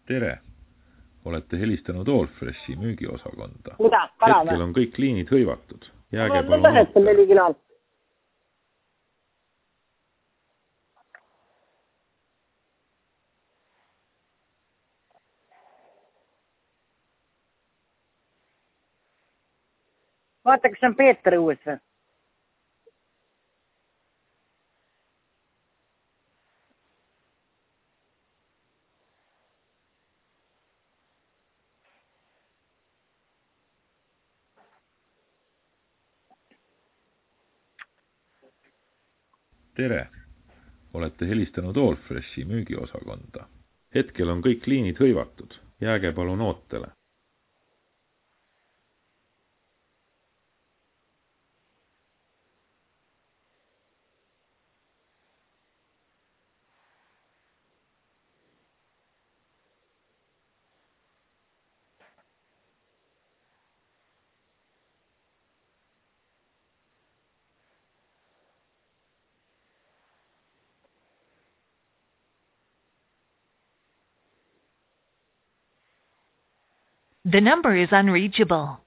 tere! Olete helistanud Allfreshi müügiosakonda. Mida? Kala Hetkel või? on kõik liinid hõivatud. Jääge Mul on palun lõhet ootele. 4 kilo. Vaata, kas on Peeter õues või? Tere! Olete helistanud Allfreshi müügiosakonda. Hetkel on kõik liinid hõivatud. Jääge palun ootele. The number is unreachable.